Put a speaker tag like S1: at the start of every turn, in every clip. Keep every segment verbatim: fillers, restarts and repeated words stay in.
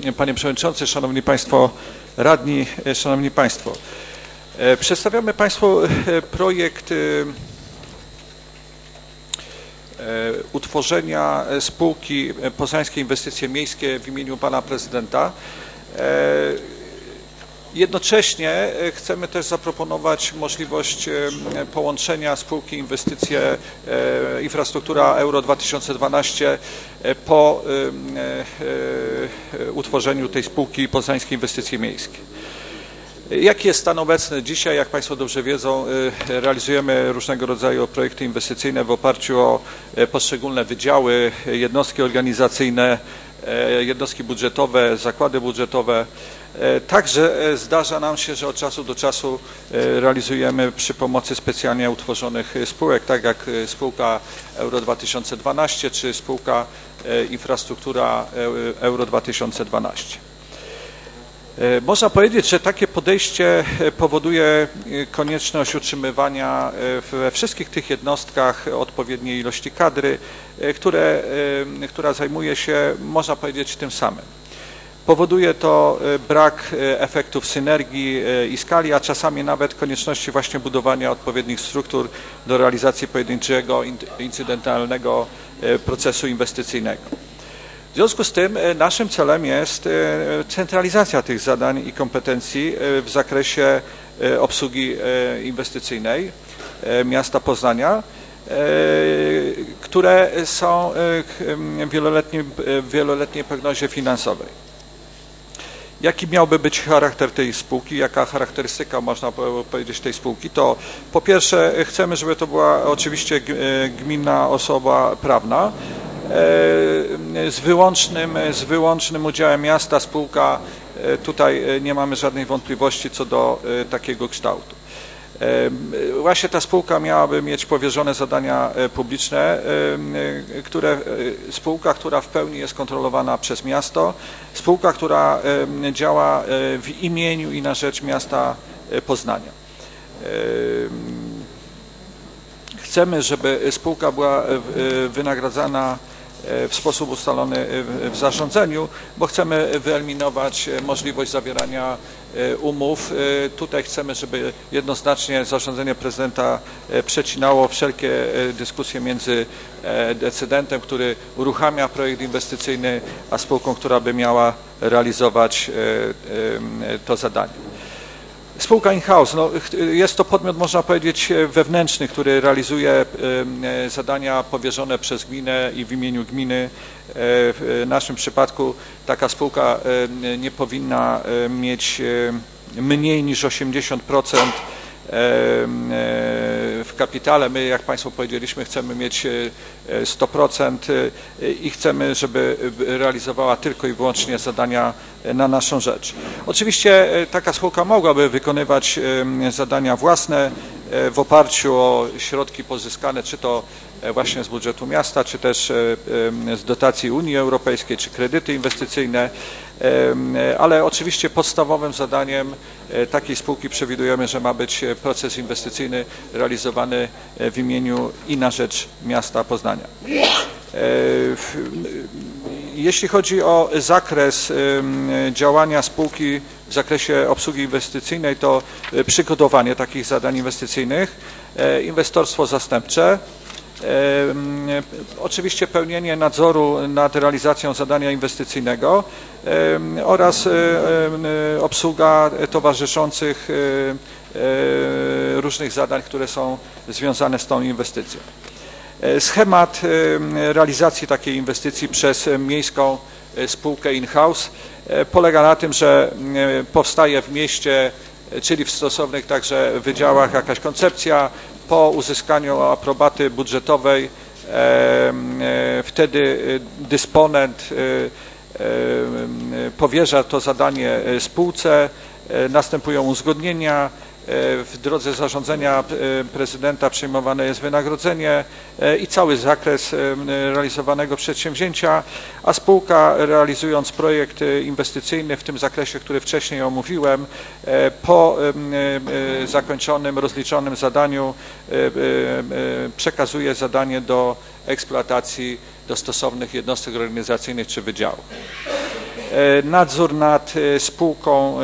S1: Panie Przewodniczący, Szanowni Państwo Radni, Szanowni Państwo. Przedstawiamy Państwu projekt utworzenia spółki Poznańskie Inwestycje Miejskie w imieniu Pana Prezydenta. Jednocześnie chcemy też zaproponować możliwość połączenia spółki Inwestycje Infrastruktura Euro dwa tysiące dwanaście po utworzeniu tej spółki Poznańskie Inwestycje Miejskie. Jaki jest stan obecny dzisiaj? Jak Państwo dobrze wiedzą, realizujemy różnego rodzaju projekty inwestycyjne w oparciu o poszczególne wydziały, jednostki organizacyjne, jednostki budżetowe, zakłady budżetowe. Także zdarza nam się, że od czasu do czasu realizujemy przy pomocy specjalnie utworzonych spółek, tak jak spółka Euro dwa tysiące dwanaście czy spółka Infrastruktura Euro dwa tysiące dwanaście. Można powiedzieć, że takie podejście powoduje konieczność utrzymywania we wszystkich tych jednostkach odpowiedniej ilości kadry, które, która zajmuje się, można powiedzieć, tym samym. Powoduje to brak efektów synergii i skali, a czasami nawet konieczności właśnie budowania odpowiednich struktur do realizacji pojedynczego, incydentalnego procesu inwestycyjnego. W związku z tym naszym celem jest centralizacja tych zadań i kompetencji w zakresie obsługi inwestycyjnej miasta Poznania, które są w wieloletniej, wieloletniej prognozie finansowej. Jaki miałby być charakter tej spółki, jaka charakterystyka można powiedzieć tej spółki? To po pierwsze chcemy, żeby to była oczywiście gminna osoba prawna, z wyłącznym, z wyłącznym udziałem miasta, spółka, tutaj nie mamy żadnej wątpliwości co do takiego kształtu. Właśnie ta spółka miałaby mieć powierzone zadania publiczne, które, spółka, która w pełni jest kontrolowana przez miasto, spółka, która działa w imieniu i na rzecz miasta Poznania. Chcemy, żeby spółka była wynagradzana w sposób ustalony w zarządzeniu, bo chcemy wyeliminować możliwość zawierania umów. Tutaj chcemy, żeby jednoznacznie zarządzenie prezydenta przecinało wszelkie dyskusje między decydentem, który uruchamia projekt inwestycyjny, a spółką, która by miała realizować to zadanie. Spółka in-house, no, jest to podmiot, można powiedzieć, wewnętrzny, który realizuje zadania powierzone przez gminę i w imieniu gminy. W naszym przypadku taka spółka nie powinna mieć mniej niż osiemdziesiąt procent w kapitale. My, jak Państwu powiedzieliśmy, chcemy mieć sto procent i chcemy, żeby realizowała tylko i wyłącznie zadania na naszą rzecz. Oczywiście taka spółka mogłaby wykonywać zadania własne w oparciu o środki pozyskane, czy to właśnie z budżetu miasta, czy też z dotacji Unii Europejskiej, czy kredyty inwestycyjne, ale oczywiście podstawowym zadaniem takiej spółki przewidujemy, że ma być proces inwestycyjny realizowany w imieniu i na rzecz miasta Poznania. Jeśli chodzi o zakres działania spółki w zakresie obsługi inwestycyjnej, to przygotowanie takich zadań inwestycyjnych, inwestorstwo zastępcze, oczywiście pełnienie nadzoru nad realizacją zadania inwestycyjnego oraz obsługa towarzyszących różnych zadań, które są związane z tą inwestycją. Schemat realizacji takiej inwestycji przez miejską spółkę in-house polega na tym, że powstaje w mieście, czyli w stosownych także wydziałach, jakaś koncepcja. Po uzyskaniu aprobaty budżetowej wtedy dysponent powierza to zadanie spółce, następują uzgodnienia. W drodze zarządzenia prezydenta przyjmowane jest wynagrodzenie i cały zakres realizowanego przedsięwzięcia, a spółka, realizując projekt inwestycyjny w tym zakresie, który wcześniej omówiłem, po zakończonym, rozliczonym zadaniu przekazuje zadanie do eksploatacji do stosownych jednostek organizacyjnych czy wydziałów. Nadzór nad spółką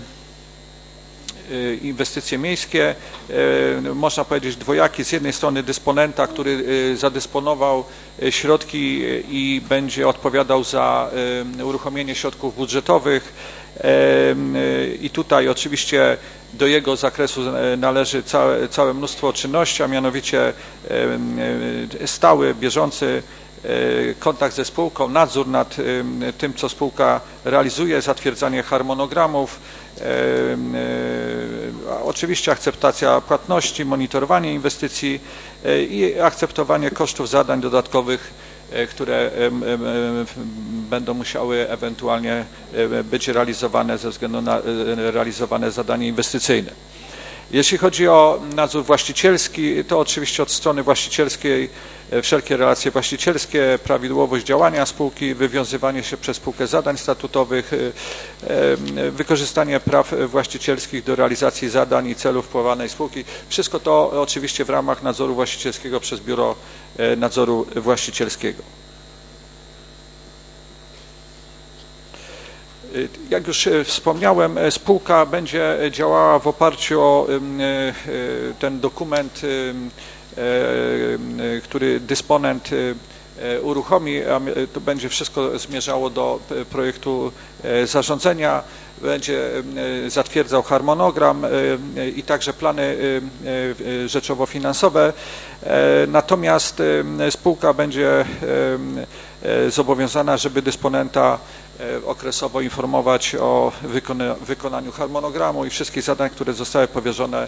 S1: Inwestycje Miejskie, można powiedzieć dwojaki. Z jednej strony dysponenta, który zadysponował środki i będzie odpowiadał za uruchomienie środków budżetowych i tutaj oczywiście do jego zakresu należy całe, całe mnóstwo czynności, a mianowicie stały, bieżący kontakt ze spółką, nadzór nad tym, co spółka realizuje, zatwierdzanie harmonogramów, oczywiście akceptacja płatności, monitorowanie inwestycji i akceptowanie kosztów zadań dodatkowych, które będą musiały ewentualnie być realizowane ze względu na realizowane zadanie inwestycyjne. Jeśli chodzi o nadzór właścicielski, to oczywiście od strony właścicielskiej wszelkie relacje właścicielskie, prawidłowość działania spółki, wywiązywanie się przez spółkę zadań statutowych, wykorzystanie praw właścicielskich do realizacji zadań i celów powołanej spółki. Wszystko to oczywiście w ramach nadzoru właścicielskiego przez Biuro Nadzoru Właścicielskiego. Jak już wspomniałem, spółka będzie działała w oparciu o ten dokument, który dysponent uruchomi, a to będzie wszystko zmierzało do projektu zarządzenia, będzie zatwierdzał harmonogram i także plany rzeczowo-finansowe, natomiast spółka będzie zobowiązana, żeby dysponenta okresowo informować o wykona, wykonaniu harmonogramu i wszystkich zadań, które zostały powierzone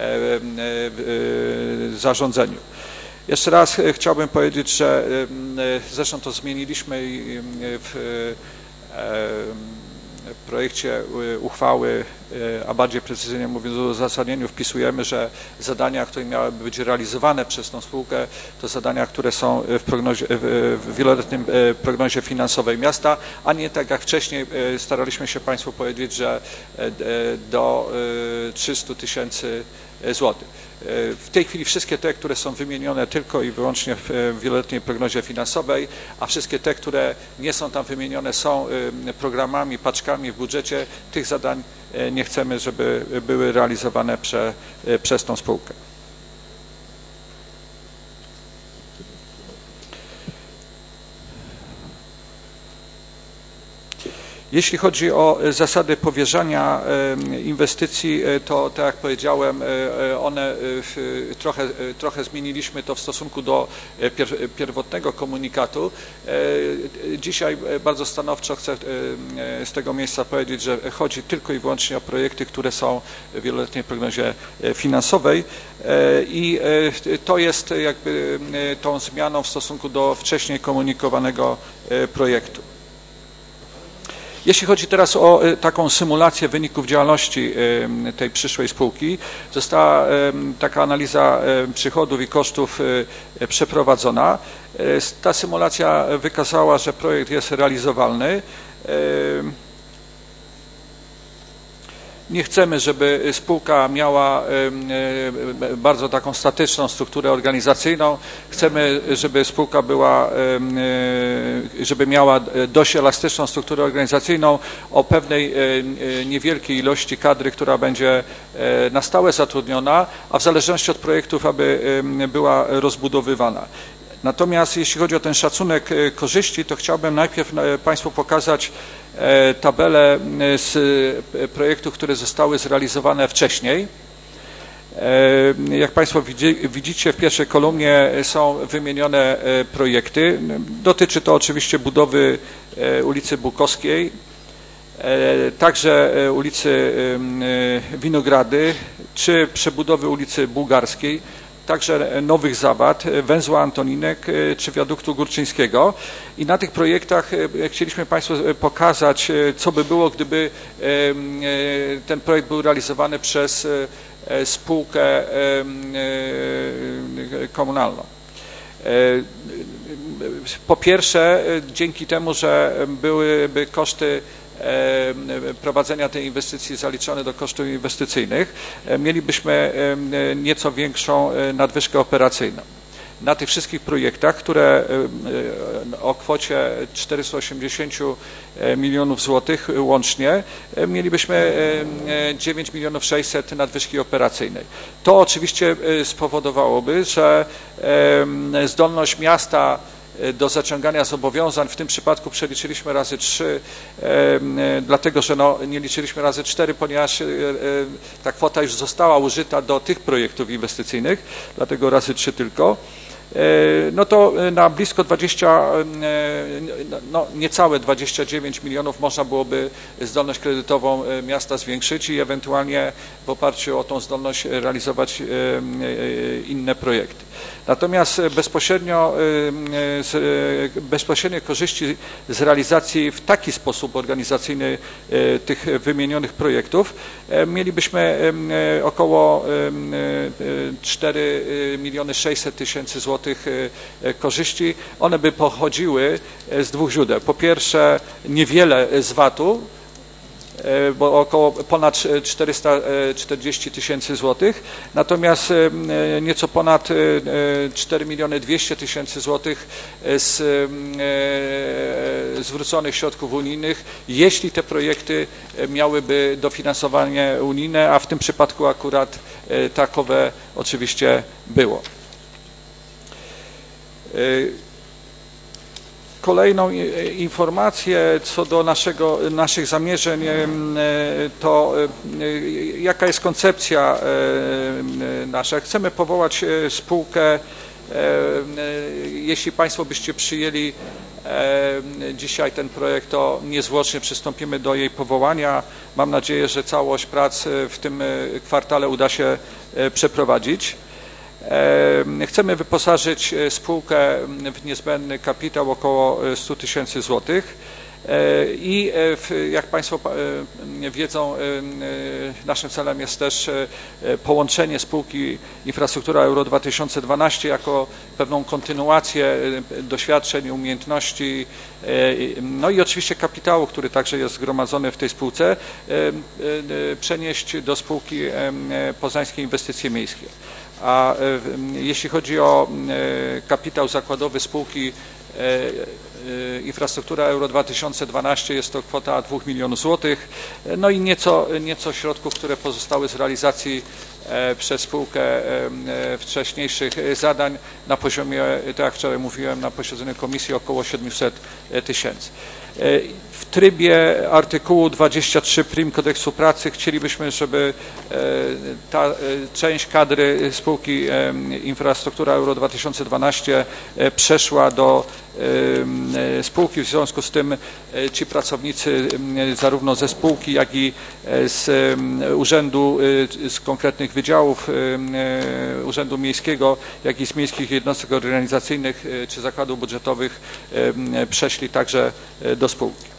S1: w zarządzeniu. Jeszcze raz chciałbym powiedzieć, że zresztą to zmieniliśmy w w projekcie uchwały, a bardziej precyzyjnie mówiąc o uzasadnieniu, wpisujemy, że zadania, które miałyby być realizowane przez tą spółkę, to zadania, które są w, prognozie, w wieloletnim prognozie finansowej miasta, a nie tak jak wcześniej staraliśmy się Państwu powiedzieć, że do trzystu tysięcy złotych. W tej chwili wszystkie te, które są wymienione tylko i wyłącznie w wieloletniej prognozie finansowej, a wszystkie te, które nie są tam wymienione, są programami, paczkami w budżecie, tych zadań nie chcemy, żeby były realizowane prze, przez tą spółkę. Jeśli chodzi o zasady powierzania inwestycji, to tak jak powiedziałem, one trochę, trochę zmieniliśmy to w stosunku do pierwotnego komunikatu. Dzisiaj bardzo stanowczo chcę z tego miejsca powiedzieć, że chodzi tylko i wyłącznie o projekty, które są w wieloletniej prognozie finansowej i to jest jakby tą zmianą w stosunku do wcześniej komunikowanego projektu. Jeśli chodzi teraz o taką symulację wyników działalności tej przyszłej spółki, została taka analiza przychodów i kosztów przeprowadzona. Ta symulacja wykazała, że projekt jest realizowalny. Nie chcemy, żeby spółka miała bardzo taką statyczną strukturę organizacyjną. Chcemy, żeby spółka była, żeby miała dość elastyczną strukturę organizacyjną o pewnej niewielkiej ilości kadry, która będzie na stałe zatrudniona, a w zależności od projektów, aby była rozbudowywana. Natomiast jeśli chodzi o ten szacunek korzyści, to chciałbym najpierw Państwu pokazać tabelę z projektów, które zostały zrealizowane wcześniej. Jak Państwo widzicie, w pierwszej kolumnie są wymienione projekty. Dotyczy to oczywiście budowy ulicy Bukowskiej, także ulicy Winogrady, czy przebudowy ulicy Bułgarskiej, także Nowych Zawad, węzła Antoninek czy wiaduktu Górczyńskiego. I na tych projektach chcieliśmy Państwu pokazać, co by było, gdyby ten projekt był realizowany przez spółkę komunalną. Po pierwsze, dzięki temu, że byłyby koszty prowadzenia tej inwestycji zaliczone do kosztów inwestycyjnych, mielibyśmy nieco większą nadwyżkę operacyjną. na tych wszystkich projektach, które o kwocie czterysta osiemdziesiąt milionów złotych łącznie, mielibyśmy dziewięć milionów sześćset nadwyżki operacyjnej. To oczywiście spowodowałoby, że zdolność miasta do zaciągania zobowiązań, w tym przypadku przeliczyliśmy razy trzy, e, dlatego że no, nie liczyliśmy razy cztery, ponieważ e, ta kwota już została użyta do tych projektów inwestycyjnych, dlatego razy trzy tylko. No to na blisko dwadzieścia, no niecałe dwadzieścia dziewięć milionów można byłoby zdolność kredytową miasta zwiększyć i ewentualnie w oparciu o tą zdolność realizować inne projekty. Natomiast bezpośrednio, bezpośrednie korzyści z realizacji w taki sposób organizacyjny tych wymienionych projektów mielibyśmy około cztery miliony sześćset tysięcy złotych korzyści. One by pochodziły z dwóch źródeł. Po pierwsze niewiele z vatu, bo około ponad czterysta czterdzieści tysięcy złotych, natomiast nieco ponad cztery miliony dwieście tysięcy złotych z zwróconych środków unijnych, jeśli te projekty miałyby dofinansowanie unijne, a w tym przypadku akurat takowe oczywiście było. Kolejną informację co do naszego, naszych zamierzeń, to jaka jest koncepcja nasza. Chcemy powołać spółkę, jeśli Państwo byście przyjęli dzisiaj ten projekt, to niezwłocznie przystąpimy do jej powołania. Mam nadzieję, że całość prac w tym kwartale uda się przeprowadzić. Chcemy wyposażyć spółkę w niezbędny kapitał około stu tysięcy złotych i jak Państwo wiedzą, naszym celem jest też połączenie spółki Infrastruktura Euro dwa tysiące dwanaście jako pewną kontynuację doświadczeń, umiejętności, no i oczywiście kapitału, który także jest zgromadzony w tej spółce, przenieść do spółki Poznańskie Inwestycje Miejskie. A jeśli chodzi o kapitał zakładowy spółki Infrastruktura Euro dwa tysiące dwanaście, jest to kwota dwóch milionów złotych, no i nieco, nieco środków, które pozostały z realizacji przez spółkę wcześniejszych zadań na poziomie, tak jak wczoraj mówiłem, na posiedzeniu komisji około siedmiuset tysięcy. W trybie artykułu dwadzieścia trzy prim kodeksu pracy chcielibyśmy, żeby ta część kadry spółki Infrastruktura Euro dwa tysiące dwanaście przeszła do spółki. W związku z tym ci pracownicy zarówno ze spółki, jak i z urzędu, z konkretnych wydziałów Urzędu Miejskiego, jak i z miejskich jednostek organizacyjnych czy zakładów budżetowych przeszli także do spółki.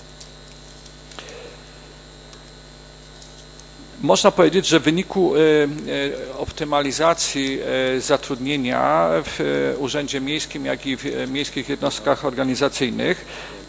S1: Można powiedzieć, że w wyniku optymalizacji zatrudnienia w Urzędzie Miejskim, jak i w miejskich jednostkach organizacyjnych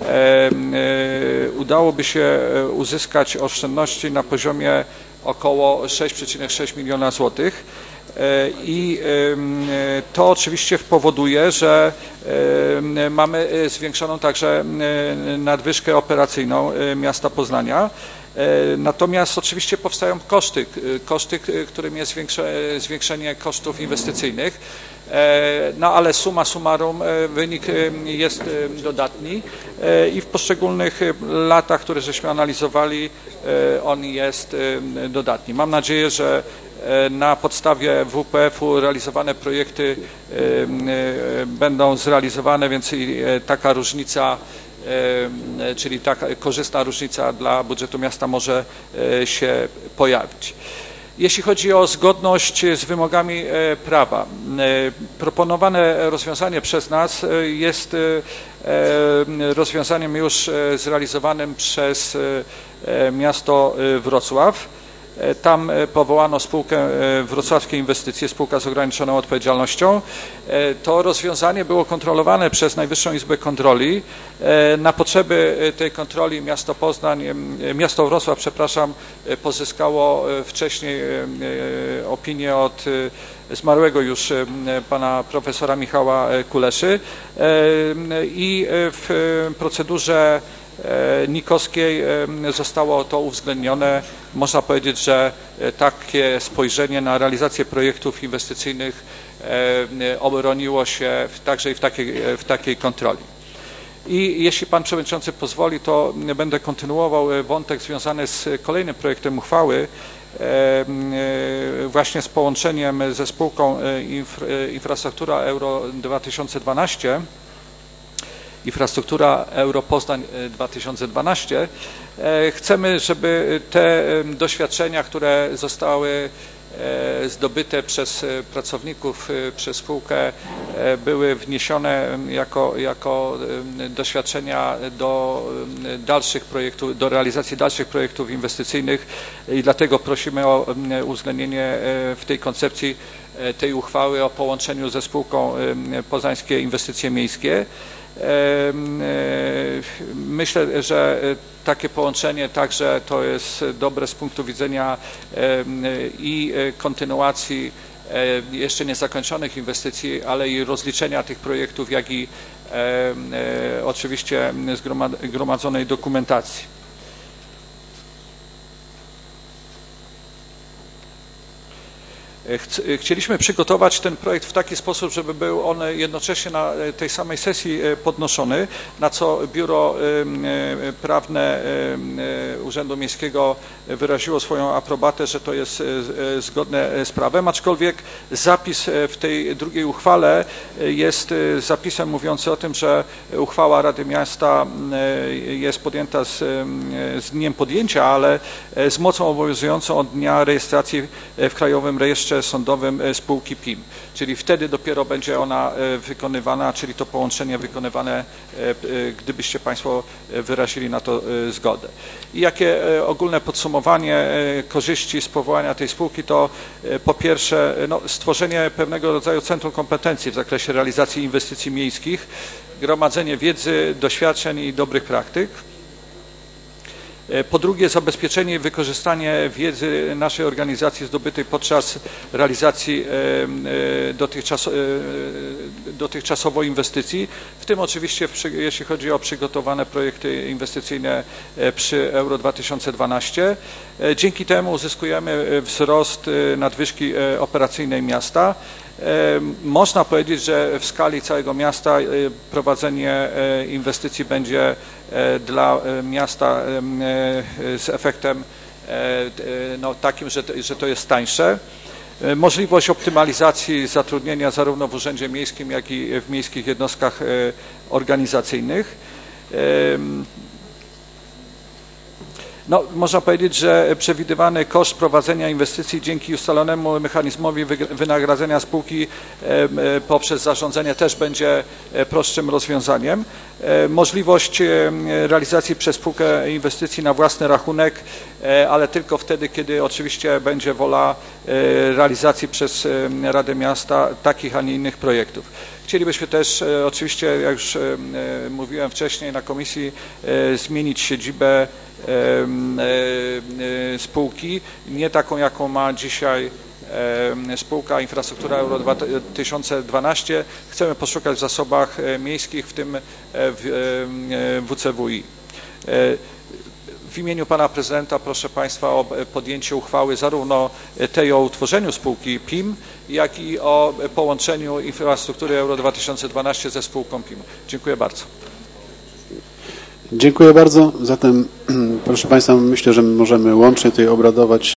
S1: udałoby się uzyskać oszczędności na poziomie około sześć przecinek sześć miliona złotych. I to oczywiście powoduje, że mamy zwiększoną także nadwyżkę operacyjną miasta Poznania. Natomiast oczywiście powstają koszty, koszty, którym jest zwiększenie kosztów inwestycyjnych, no ale summa summarum wynik jest dodatni i w poszczególnych latach, które żeśmy analizowali, on jest dodatni. Mam nadzieję, że na podstawie W P F-u realizowane projekty będą zrealizowane, więc taka różnica, czyli taka korzystna różnica dla budżetu miasta może się pojawić. Jeśli chodzi o zgodność z wymogami prawa, proponowane rozwiązanie przez nas jest rozwiązaniem już zrealizowanym przez miasto Wrocław. Tam powołano spółkę Wrocławskie Inwestycje, spółka z ograniczoną odpowiedzialnością. To rozwiązanie było kontrolowane przez Najwyższą Izbę Kontroli. Na potrzeby tej kontroli miasto Poznań, miasto Wrocław, przepraszam, pozyskało wcześniej opinię od zmarłego już pana profesora Michała Kuleszy i w procedurze nikowskiej zostało to uwzględnione. Można powiedzieć, że takie spojrzenie na realizację projektów inwestycyjnych obroniło się także i w takiej, w takiej kontroli. I jeśli pan przewodniczący pozwoli, to będę kontynuował wątek związany z kolejnym projektem uchwały, właśnie z połączeniem ze spółką Infrastruktura Euro dwa tysiące dwanaście, Infrastruktura Euro Poznań dwa tysiące dwanaście. Chcemy, żeby te doświadczenia, które zostały zdobyte przez pracowników, przez spółkę, były wniesione jako, jako doświadczenia do dalszych projektów, do realizacji dalszych projektów inwestycyjnych i dlatego prosimy o uwzględnienie w tej koncepcji tej uchwały o połączeniu ze spółką Poznańskie Inwestycje Miejskie. Myślę, że takie połączenie także to jest dobre z punktu widzenia i kontynuacji jeszcze niezakończonych inwestycji, ale i rozliczenia tych projektów, jak i oczywiście zgromadzonej dokumentacji. Chcieliśmy przygotować ten projekt w taki sposób, żeby był on jednocześnie na tej samej sesji podnoszony, na co Biuro Prawne Urzędu Miejskiego wyraziło swoją aprobatę, że to jest zgodne z prawem, aczkolwiek zapis w tej drugiej uchwale jest zapisem mówiącym o tym, że uchwała Rady Miasta jest podjęta z, z dniem podjęcia, ale z mocą obowiązującą od dnia rejestracji w Krajowym Rejestrze Sądowym spółki P I M, czyli wtedy dopiero będzie ona wykonywana, czyli to połączenie wykonywane, gdybyście Państwo wyrazili na to zgodę. I jakie ogólne podsumowanie korzyści z powołania tej spółki to po pierwsze no, stworzenie pewnego rodzaju centrum kompetencji w zakresie realizacji inwestycji miejskich, gromadzenie wiedzy, doświadczeń i dobrych praktyk. Po drugie, zabezpieczenie i wykorzystanie wiedzy naszej organizacji zdobytej podczas realizacji dotychczas, dotychczasowo inwestycji, w tym oczywiście jeśli chodzi o przygotowane projekty inwestycyjne przy Euro dwa tysiące dwanaście. Dzięki temu uzyskujemy wzrost nadwyżki operacyjnej miasta. Można powiedzieć, że w skali całego miasta prowadzenie inwestycji będzie dla miasta z efektem no, takim, że, że to jest tańsze. Możliwość optymalizacji zatrudnienia zarówno w Urzędzie Miejskim, jak i w miejskich jednostkach organizacyjnych. No, można powiedzieć, że przewidywany koszt prowadzenia inwestycji dzięki ustalonemu mechanizmowi wynagradzania spółki poprzez zarządzenie też będzie prostszym rozwiązaniem. Możliwość realizacji przez spółkę inwestycji na własny rachunek, ale tylko wtedy, kiedy oczywiście będzie wola realizacji przez Radę Miasta takich, a nie innych projektów. Chcielibyśmy też oczywiście, jak już mówiłem wcześniej na komisji, zmienić siedzibę spółki, nie taką, jaką ma dzisiaj spółka Infrastruktura Euro dwa tysiące dwanaście. Chcemy poszukać w zasobach miejskich, w tym w W C W I. W imieniu pana prezydenta proszę Państwa o podjęcie uchwały zarówno tej o utworzeniu spółki P I M, jak i o połączeniu Infrastruktury Euro dwa tysiące dwanaście ze spółką P I M. Dziękuję bardzo.
S2: Dziękuję bardzo. Zatem proszę Państwa, myślę, że możemy łącznie tutaj obradować